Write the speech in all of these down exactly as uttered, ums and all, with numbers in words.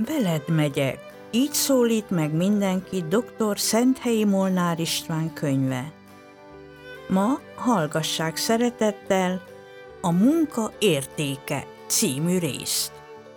Veled megyek. Így szólít meg mindenki dr. Szenthelyi Molnár István könyve. Ma hallgassák szeretettel a Munka értéke című részt.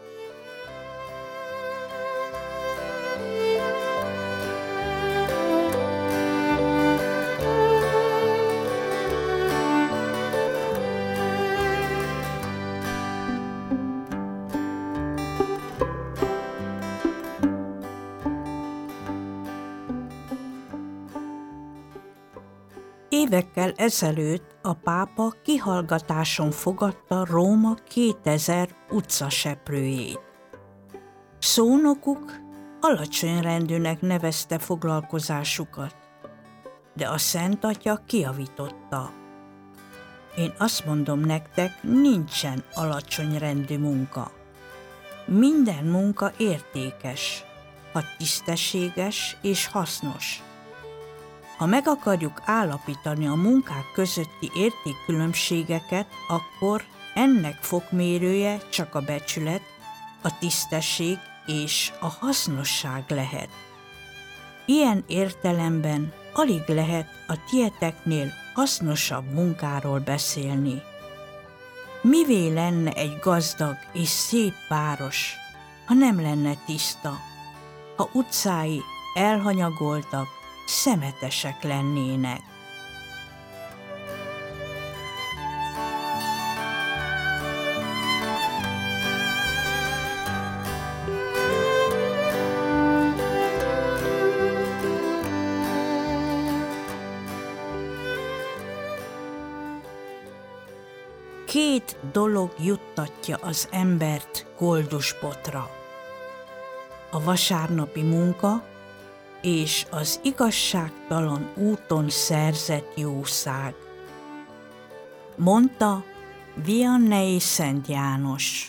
Évekkel ezelőtt a pápa kihallgatáson fogadta Róma kétezer utcaseprőjét. Szónokuk alacsonyrendűnek nevezte foglalkozásukat, de a Szent Atya kijavította. Én azt mondom nektek, nincsen alacsonyrendű munka. Minden munka értékes, ha tisztességes és hasznos. Ha meg akarjuk állapítani a munkák közötti értékkülönbségeket, akkor ennek fokmérője csak a becsület, a tisztesség és a hasznosság lehet. Ilyen értelemben alig lehet a tieteknél hasznosabb munkáról beszélni. Mivé lenne egy gazdag és szép város, ha nem lenne tiszta, ha utcái elhanyagoltak, szemetesek lennének. Két dolog juttatja az embert koldusbotra: a vasárnapi munka és az igazságtalan úton szerzett jószág, mondta Vianney Szent János.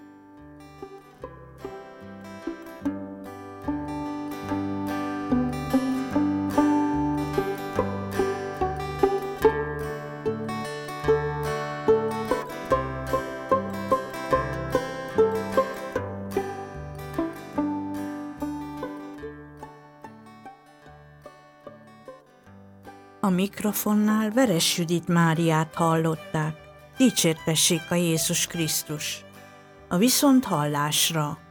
A mikrofonnál Veres Judit Máriát hallották. Dicsértessék a Jézus Krisztus! A viszonthallásra!